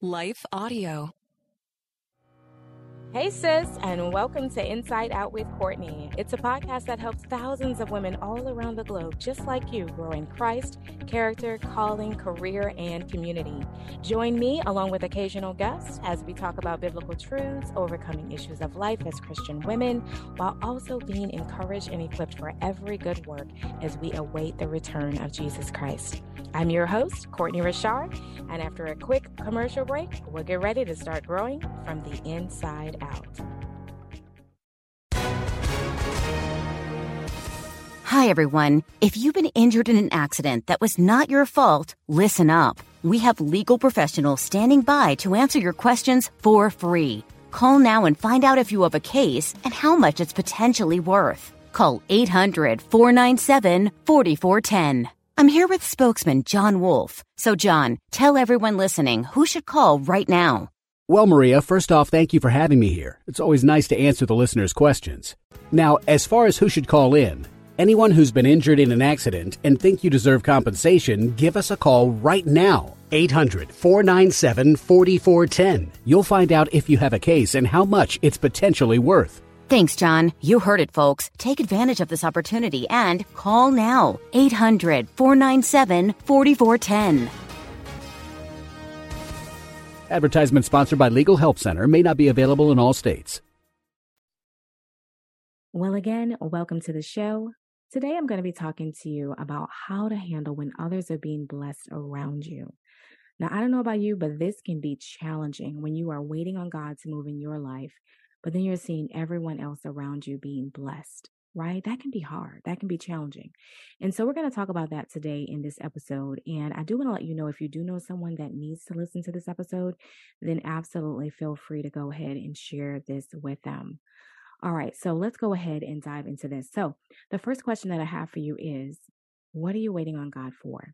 Life Audio. Hey sis, and welcome to Inside Out with Courtney. It's a podcast that helps thousands of women all around the globe, just like you, grow in Christ, character, calling, career, and community. Join me along with occasional guests as we talk about biblical truths, overcoming issues of life as Christian women, while also being encouraged and equipped for every good work as we await the return of Jesus Christ. I'm your host, Courtney Richard, and after a quick commercial break, we'll get ready to start growing from the inside out. Hi, everyone. If you've been injured in an accident that was not your fault, listen up. We have legal professionals standing by to answer your questions for free. Call now and find out if you have a case and how much it's potentially worth. Call 800-497-4410. I'm here with spokesman John Wolf. So, John, tell everyone listening who should call right now. Well, Maria, first off, thank you for having me here. It's always nice to answer the listeners' questions. Now, as far as who should call in, anyone who's been injured in an accident and think you deserve compensation, give us a call right now. 800-497-4410. You'll find out if you have a case and how much it's potentially worth. Thanks, John. You heard it, folks. Take advantage of this opportunity and call now. 800-497-4410. Advertisement sponsored by Legal Help Center, may not be available in all states. Well, again, welcome to the show. Today, I'm going to be talking to you about how to handle when others are being blessed around you. Now, I don't know about you, but this can be challenging when you are waiting on God to move in your life, but then you're seeing everyone else around you being blessed, right? That can be hard. That can be challenging. And so we're going to talk about that today in this episode. And I do want to let you know, if you do know someone that needs to listen to this episode, then absolutely feel free to go ahead and share this with them. All right, so let's go ahead and dive into this. So the first question that I have for you is, what are you waiting on God for?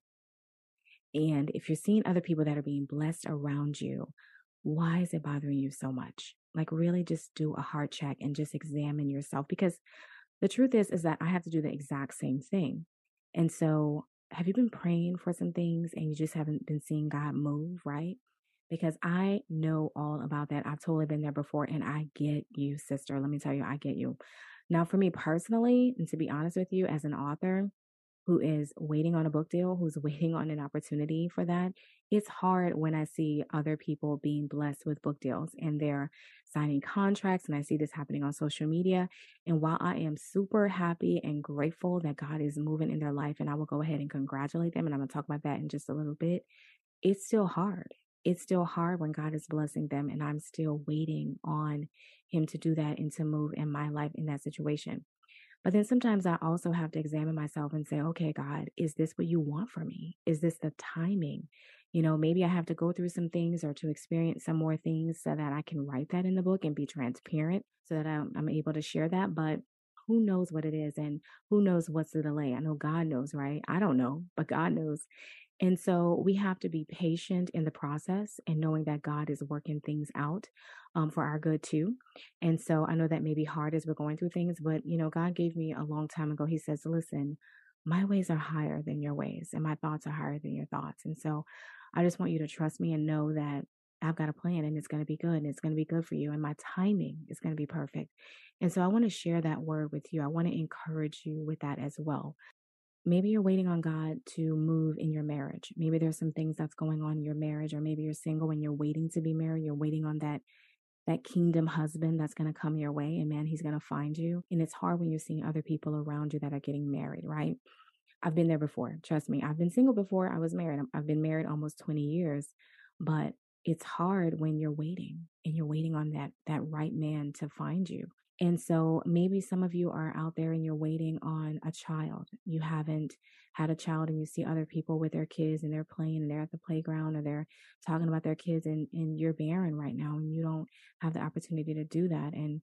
And if you're seeing other people that are being blessed around you, why is it bothering you so much? Like, really just do a heart check and just examine yourself, because the truth is that I have to do the exact same thing. And so have you been praying for some things and you just haven't been seeing God move, right? Because I know all about that. I've totally been there before, and I get you, sister. Let me tell you, I get you. Now, for me personally, and to be honest with you, as an author who is waiting on a book deal, who's waiting on an opportunity for that, it's hard when I see other people being blessed with book deals and they're signing contracts, and I see this happening on social media. And while I am super happy and grateful that God is moving in their life, and I will go ahead and congratulate them, and I'm going to talk about that in just a little bit, it's still hard. It's still hard when God is blessing them, and I'm still waiting on Him to do that and to move in my life in that situation. But then sometimes I also have to examine myself and say, okay, God, is this what you want for me? Is this the timing? You know, maybe I have to go through some things or to experience some more things so that I can write that in the book and be transparent so that I'm able to share that. But who knows what it is, and who knows what's the delay? I know God knows, right? I don't know, but God knows. And so we have to be patient in the process and knowing that God is working things out for our good too. And so I know that may be hard as we're going through things, but God gave me a long time ago. He says, listen, my ways are higher than your ways, and my thoughts are higher than your thoughts. And so I just want you to trust me and know that I've got a plan, and it's going to be good, and it's going to be good for you, and my timing is going to be perfect. And so I want to share that word with you. I want to encourage you with that as well. Maybe you're waiting on God to move in your marriage. Maybe there's some things that's going on in your marriage, or maybe you're single and you're waiting to be married. You're waiting on that kingdom husband that's going to come your way, and man, he's going to find you. And it's hard when you're seeing other people around you that are getting married, right? I've been there before. Trust me. I've been single before I was married. I've been married almost 20 years, but it's hard when you're waiting and you're waiting on that right man to find you. And so maybe some of you are out there and you're waiting on a child. You haven't had a child, and you see other people with their kids and they're playing and they're at the playground, or they're talking about their kids, and you're barren right now and you don't have the opportunity to do that. And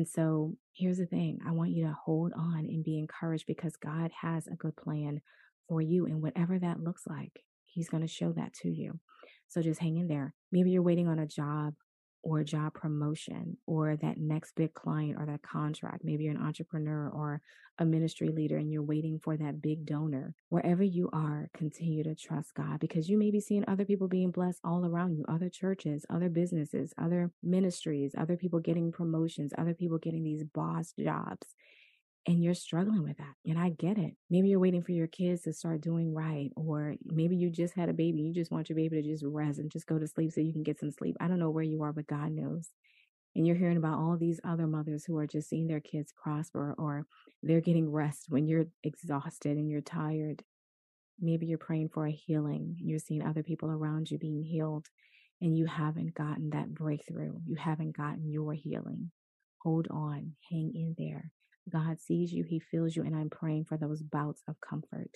so here's the thing. I want you to hold on and be encouraged, because God has a good plan for you, and whatever that looks like, He's going to show that to you. So just hang in there. Maybe you're waiting on a job or job promotion or that next big client or that contract. Maybe you're an entrepreneur or a ministry leader and you're waiting for that big donor. Wherever you are, continue to trust God, because you may be seeing other people being blessed all around you, other churches, other businesses, other ministries, other people getting promotions, other people getting these boss jobs. And you're struggling with that. And I get it. Maybe you're waiting for your kids to start doing right. Or maybe you just had a baby. You just want your baby to just rest and just go to sleep so you can get some sleep. I don't know where you are, but God knows. And you're hearing about all these other mothers who are just seeing their kids prosper, or they're getting rest when you're exhausted and you're tired. Maybe you're praying for a healing. You're seeing other people around you being healed, and you haven't gotten that breakthrough. You haven't gotten your healing. Hold on. Hang in there. God sees you. He feels you. And I'm praying for those bouts of comfort.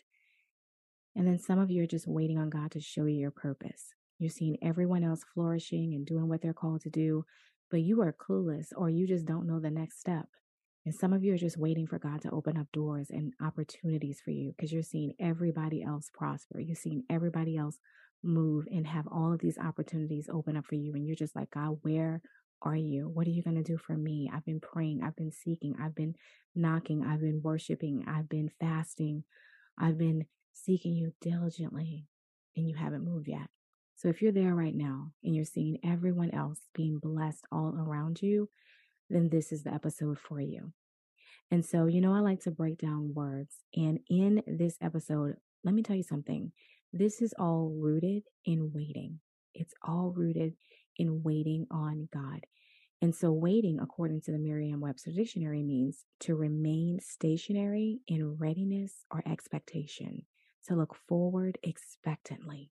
And then some of you are just waiting on God to show you your purpose. You're seeing everyone else flourishing and doing what they're called to do, but you are clueless, or you just don't know the next step. And some of you are just waiting for God to open up doors and opportunities for you, because you're seeing everybody else prosper. You're seeing everybody else move and have all of these opportunities open up for you. And you're just like, God, where are you? What are you going to do for me? I've been praying. I've been seeking. I've been knocking. I've been worshiping. I've been fasting. I've been seeking you diligently, and you haven't moved yet. So if you're there right now and you're seeing everyone else being blessed all around you, then this is the episode for you. And so, I like to break down words. And in this episode, let me tell you something. This is all rooted in waiting. It's all rooted in waiting on God. And so waiting, according to the Merriam-Webster Dictionary, means to remain stationary in readiness or expectation, to look forward expectantly.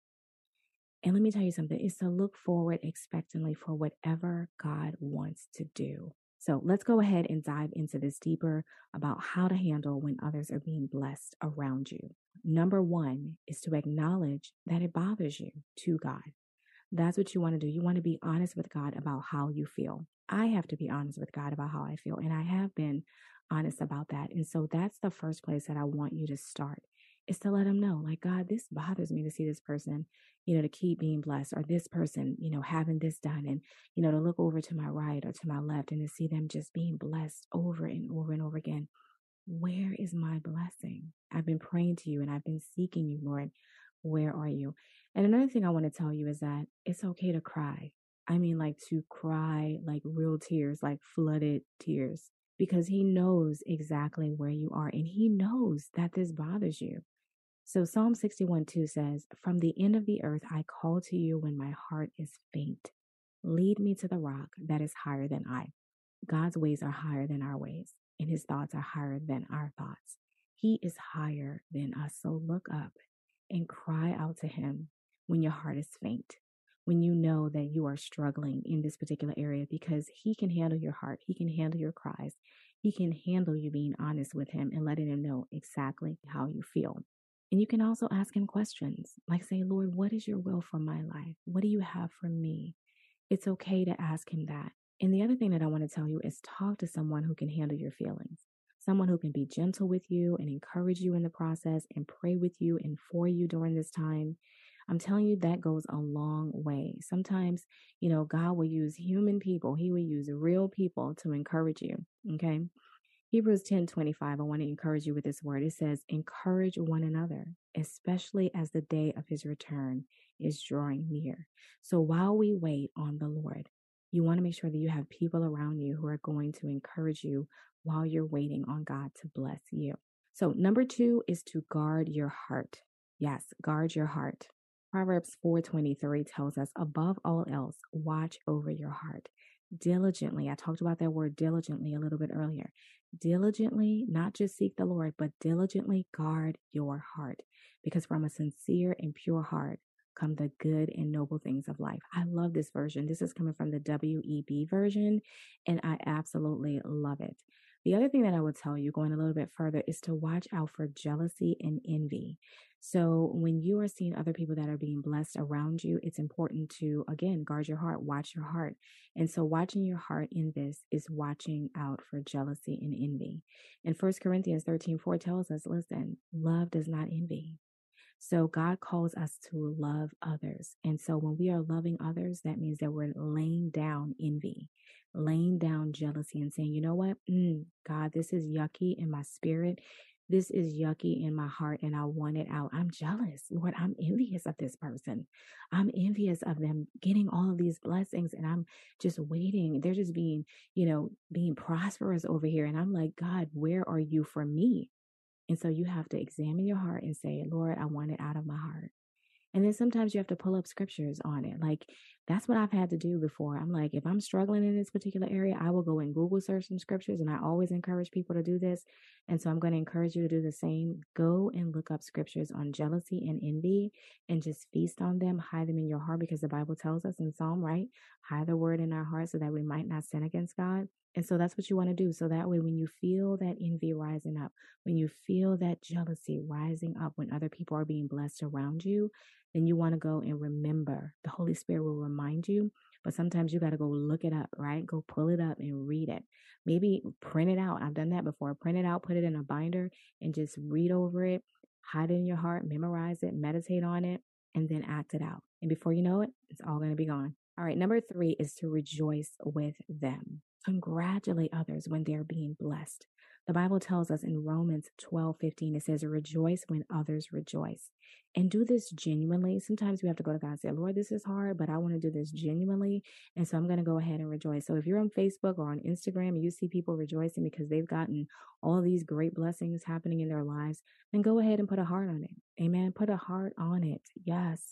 And let me tell you something, it's to look forward expectantly for whatever God wants to do. So let's go ahead and dive into this deeper about how to handle when others are being blessed around you. Number one is to acknowledge that it bothers you to God. That's what you want to do. You want to be honest with God about how you feel. I have to be honest with God about how I feel, and I have been honest about that. And so that's the first place that I want you to start, is to let him know, like, God, this bothers me to see this person, to keep being blessed, or this person, having this done, and, to look over to my right or to my left and to see them just being blessed over and over and over again. Where is my blessing? I've been praying to you and I've been seeking you, Lord. Where are you? And another thing I want to tell you is that it's okay to cry. I mean, like, to cry, like real tears, like flooded tears, because he knows exactly where you are, and he knows that this bothers you. So Psalm 61:2 says, "From the end of the earth, I call to you when my heart is faint. Lead me to the rock that is higher than I." God's ways are higher than our ways, and his thoughts are higher than our thoughts. He is higher than us. So look up and cry out to him when your heart is faint, when you know that you are struggling in this particular area, because he can handle your heart. He can handle your cries. He can handle you being honest with him and letting him know exactly how you feel. And you can also ask him questions, like say, Lord, what is your will for my life? What do you have for me? It's okay to ask him that. And the other thing that I want to tell you is talk to someone who can handle your feelings, someone who can be gentle with you and encourage you in the process and pray with you and for you during this time. I'm telling you, that goes a long way. Sometimes, God will use human people. He will use real people to encourage you. Okay. Hebrews 10:25, I want to encourage you with this word. It says, encourage one another, especially as the day of his return is drawing near. So while we wait on the Lord, you want to make sure that you have people around you who are going to encourage you while you're waiting on God to bless you. So number 2 is to guard your heart. Yes, guard your heart. Proverbs 4:23 tells us, above all else, watch over your heart. Diligently, I talked about that word diligently a little bit earlier. Diligently, not just seek the Lord, but diligently guard your heart, because from a sincere and pure heart come the good and noble things of life. I love this version. This is coming from the WEB version, and I absolutely love it. The other thing that I would tell you, going a little bit further, is to watch out for jealousy and envy. So when you are seeing other people that are being blessed around you, it's important to, again, guard your heart, watch your heart. And so watching your heart in this is watching out for jealousy and envy. And 1 Corinthians 13:4 tells us, listen, love does not envy. So God calls us to love others. And so when we are loving others, that means that we're laying down envy, laying down jealousy and saying, you know what? God, this is yucky in my spirit. This is yucky in my heart and I want it out. I'm jealous. Lord, I'm envious of this person. I'm envious of them getting all of these blessings and I'm just waiting. They're just being, being prosperous over here. And I'm like, God, where are you for me? And so you have to examine your heart and say, Lord, I want it out of my heart. And then sometimes you have to pull up scriptures on it. Like that's what I've had to do before. I'm like, if I'm struggling in this particular area, I will go and Google search some scriptures. And I always encourage people to do this. And so I'm going to encourage you to do the same. Go and look up scriptures on jealousy and envy and just feast on them, hide them in your heart, because the Bible tells us in Psalm, right? Hide the word in our heart so that we might not sin against God. And so that's what you want to do. So that way, when you feel that envy rising up, when you feel that jealousy rising up, when other people are being blessed around you, then you want to go and remember. The Holy Spirit will remind you, but sometimes you got to go look it up, right? Go pull it up and read it. Maybe print it out. I've done that before. Print it out, put it in a binder and just read over it, hide it in your heart, memorize it, meditate on it, and then act it out. And before you know it, it's all going to be gone. All right. Number 3 is to rejoice with them. Congratulate others when they're being blessed. The Bible tells us in Romans 12:15, it says, rejoice when others rejoice. And do this genuinely. Sometimes we have to go to God and say, Lord, this is hard, but I want to do this genuinely. And so I'm going to go ahead and rejoice. So if you're on Facebook or on Instagram and you see people rejoicing because they've gotten all these great blessings happening in their lives, then go ahead and put a heart on it. Amen. Put a heart on it. Yes.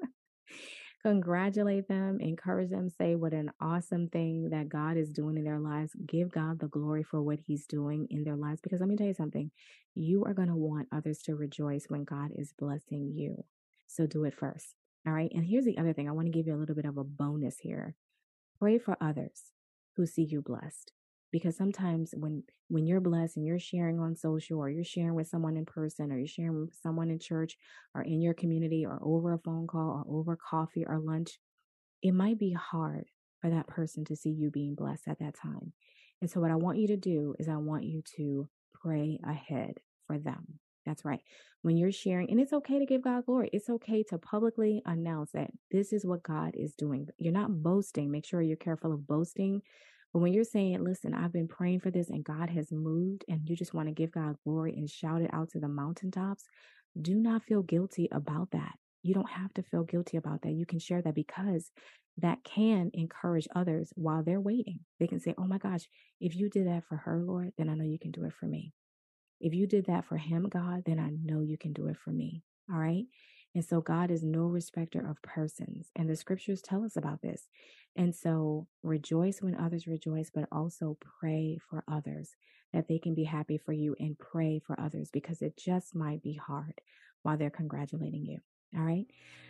Congratulate them, encourage them, say what an awesome thing that God is doing in their lives. Give God the glory for what he's doing in their lives. Because let me tell you something, you are going to want others to rejoice when God is blessing you. So do it first. All right. And here's the other thing. I want to give you a little bit of a bonus here. Pray for others who see you blessed. Because sometimes when you're blessed and you're sharing on social, or you're sharing with someone in person, or you're sharing with someone in church or in your community, or over a phone call or over coffee or lunch, it might be hard for that person to see you being blessed at that time. And so what I want you to do is I want you to pray ahead for them. That's right. When you're sharing, and it's okay to give God glory. It's okay to publicly announce that this is what God is doing. You're not boasting. Make sure you're careful of boasting. But when you're saying, listen, I've been praying for this and God has moved, and you just want to give God glory and shout it out to the mountaintops, do not feel guilty about that. You don't have to feel guilty about that. You can share that because that can encourage others while they're waiting. They can say, oh my gosh, if you did that for her, Lord, then I know you can do it for me. If you did that for him, God, then I know you can do it for me. All right. And so God is no respecter of persons. And the scriptures tell us about this. And so rejoice when others rejoice, but also pray for others that they can be happy for you, and pray for others because it just might be hard while they're congratulating you. All right.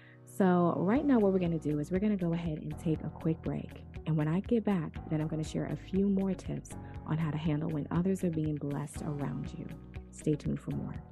So right now, what we're going to do is we're going to go ahead and take a quick break. And when I get back, then I'm going to share a few more tips on how to handle when others are being blessed around you. Stay tuned for more.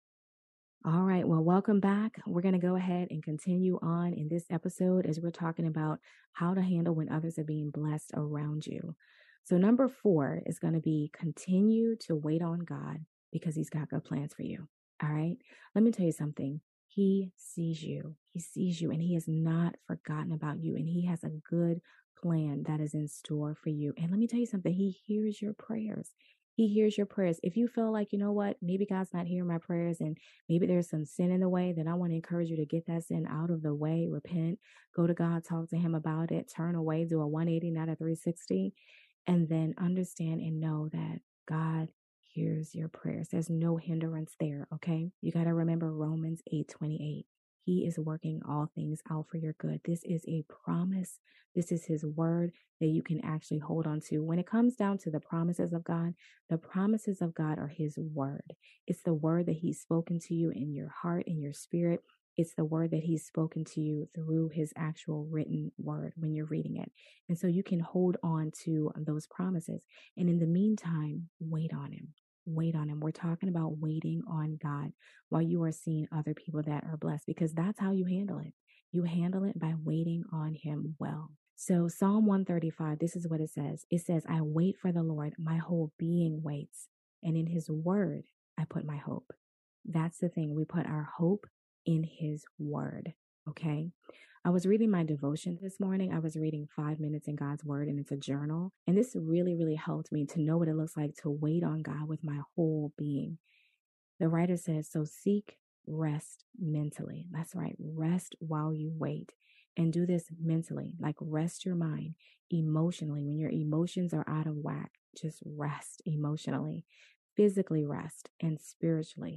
All right. Well, welcome back. We're going to go ahead and continue on in this episode as we're talking about how to handle when others are being blessed around you. So number 4 is going to be continue to wait on God because he's got good plans for you. All right. Let me tell you something. He sees you. He sees you and he has not forgotten about you. And he has a good plan that is in store for you. And let me tell you something. He hears your prayers. He hears your prayers. If you feel like, you know what, maybe God's not hearing my prayers and maybe there's some sin in the way, then I want to encourage you to get that sin out of the way, repent, go to God, talk to him about it, turn away, do a 180, not a 360, and then understand and know that God hears your prayers. There's no hindrance there, okay? You got to remember Romans 8:28. He is working all things out for your good. This is a promise. This is his word that you can actually hold on to. When it comes down to the promises of God, the promises of God are his word. It's the word that he's spoken to you in your heart, in your spirit. It's the word that he's spoken to you through his actual written word when you're reading it. And so you can hold on to those promises. And in the meantime, wait on him. Wait on him. We're talking about waiting on God while you are seeing other people that are blessed, because that's how you handle it. You handle it by waiting on him well. So Psalm 135, this is what it says. It says, I wait for the Lord. My whole being waits. And in his word, I put my hope. That's the thing. We put our hope in his word. Okay. I was reading my devotion this morning. I was reading 5 minutes in God's word, and it's a journal. And this really, really helped me to know what it looks like to wait on God with my whole being. The writer says, so seek rest mentally. That's right. Rest while you wait. And do this mentally, like rest your mind. Emotionally, when your emotions are out of whack, just rest emotionally. Physically rest, and spiritually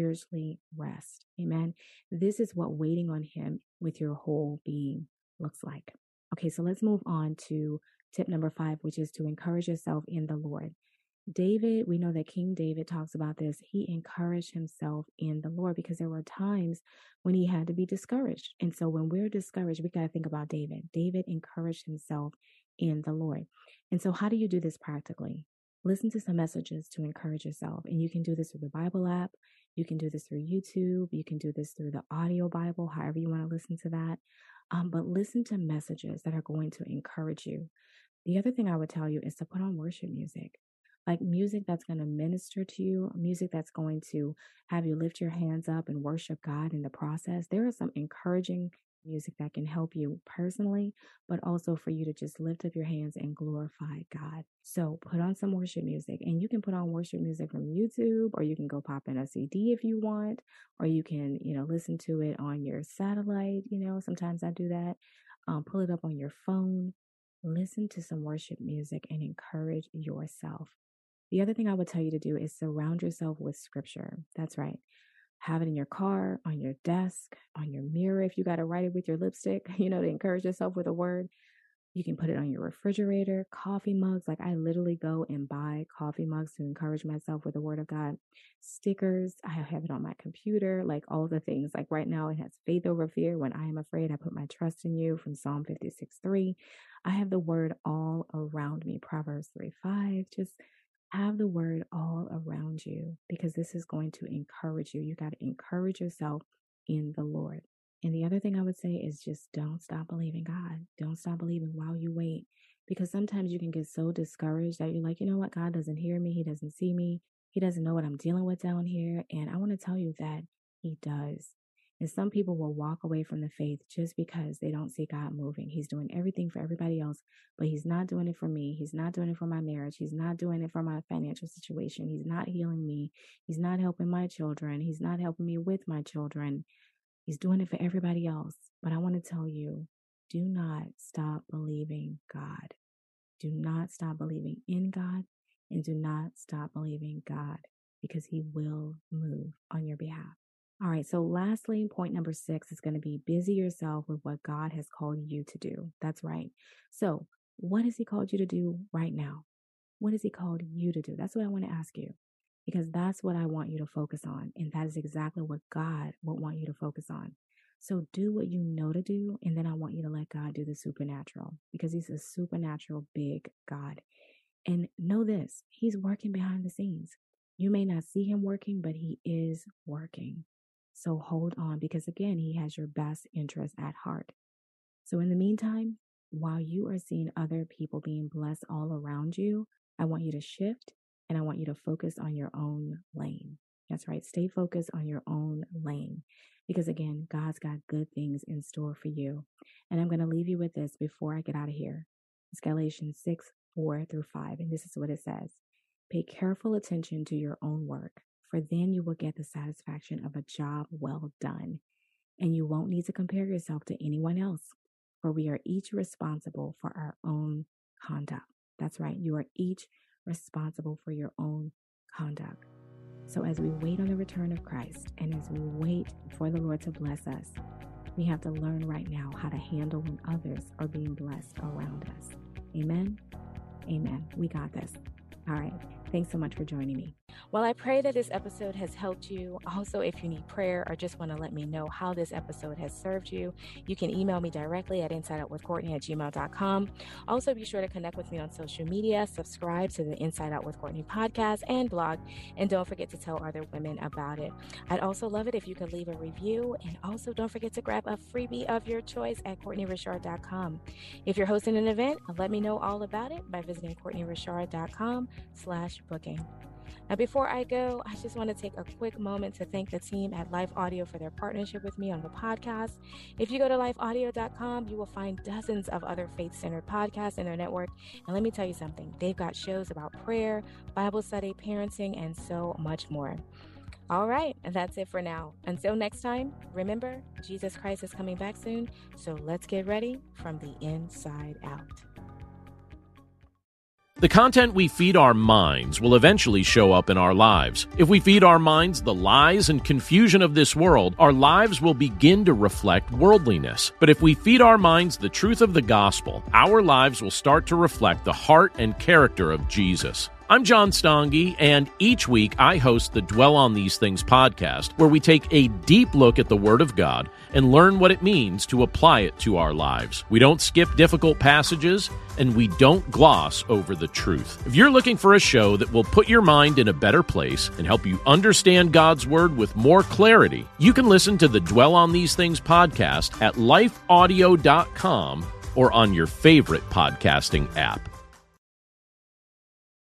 rest. Amen. This is what waiting on him with your whole being looks like. Okay, so let's move on to tip number 5, which is to encourage yourself in the Lord. David, we know that King David talks about this. He encouraged himself in the Lord because there were times when he had to be discouraged. And so when we're discouraged, we got to think about David. David encouraged himself in the Lord. And so how do you do this practically? Listen to some messages to encourage yourself. And you can do this through the Bible app. You can do this through YouTube. You can do this through the audio Bible, however you want to listen to that. But listen to messages that are going to encourage you. The other thing I would tell you is to put on worship music. Like music that's going to minister to you, music that's going to have you lift your hands up and worship God in the process. There is some encouraging music that can help you personally, but also for you to just lift up your hands and glorify God. So put on some worship music, and you can put on worship music from YouTube, or you can go pop in a CD if you want, or you can, listen to it on your satellite. Sometimes I do that. Pull it up on your phone. Listen to some worship music and encourage yourself. The other thing I would tell you to do is surround yourself with scripture. That's right. Have it in your car, on your desk, on your mirror. If you got to write it with your lipstick, to encourage yourself with a word. You can put it on your refrigerator, coffee mugs. Like I literally go and buy coffee mugs to encourage myself with the word of God. Stickers. I have it on my computer, like all the things. Like right now it has faith over fear. When I am afraid, I put my trust in you from Psalm 56:3. I have the word all around me. Proverbs 3:5. Just have the word all around you because this is going to encourage you. You got to encourage yourself in the Lord. And the other thing I would say is just don't stop believing God. Don't stop believing while you wait, because sometimes you can get so discouraged that you're like, you know what? God doesn't hear me. He doesn't see me. He doesn't know what I'm dealing with down here. And I want to tell you that he does. And some people will walk away from the faith just because they don't see God moving. He's doing everything for everybody else, but he's not doing it for me. He's not doing it for my marriage. He's not doing it for my financial situation. He's not healing me. He's not helping my children. He's not helping me with my children. He's doing it for everybody else. But I want to tell you, do not stop believing God. Do not stop believing in God, and do not stop believing God, because he will move on your behalf. All right. So lastly, point number 6 is going to be busy yourself with what God has called you to do. That's right. So what has he called you to do right now? What has he called you to do? That's what I want to ask you, because that's what I want you to focus on. And that is exactly what God would want you to focus on. So do what you know to do. And then I want you to let God do the supernatural, because he's a supernatural big God. And know this, he's working behind the scenes. You may not see him working, but he is working. So hold on, because again, he has your best interest at heart. So in the meantime, while you are seeing other people being blessed all around you, I want you to shift, and I want you to focus on your own lane. That's right. Stay focused on your own lane, because again, God's got good things in store for you. And I'm going to leave you with this before I get out of here. It's Galatians 6:4-5. And this is what it says. Pay careful attention to your own work, for then you will get the satisfaction of a job well done. And you won't need to compare yourself to anyone else, for we are each responsible for our own conduct. That's right. You are each responsible for your own conduct. So as we wait on the return of Christ, and as we wait for the Lord to bless us, we have to learn right now how to handle when others are being blessed around us. Amen. Amen. We got this. All right. Thanks so much for joining me. Well, I pray that this episode has helped you. Also, if you need prayer or just want to let me know how this episode has served you, you can email me directly at insideoutwithcourtney@gmail.com. Also, be sure to connect with me on social media, subscribe to the Inside Out with Courtney podcast and blog, and don't forget to tell other women about it. I'd also love it if you could leave a review, and also don't forget to grab a freebie of your choice at CourtneyRichard.com. If you're hosting an event, let me know all about it by visiting CourtneyRichard.com/booking. Now, before I go, I just want to take a quick moment to thank the team at Life Audio for their partnership with me on the podcast. If you go to lifeaudio.com, you will find dozens of other faith-centered podcasts in their network. And let me tell you something, they've got shows about prayer, Bible study, parenting, and so much more. All right, that's it for now. Until next time, remember, Jesus Christ is coming back soon, so let's get ready from the inside out. The content we feed our minds will eventually show up in our lives. If we feed our minds the lies and confusion of this world, our lives will begin to reflect worldliness. But if we feed our minds the truth of the gospel, our lives will start to reflect the heart and character of Jesus. I'm John Stange, and each week I host the Dwell on These Things podcast, where we take a deep look at the Word of God and learn what it means to apply it to our lives. We don't skip difficult passages, and we don't gloss over the truth. If you're looking for a show that will put your mind in a better place and help you understand God's Word with more clarity, you can listen to the Dwell on These Things podcast at lifeaudio.com or on your favorite podcasting app.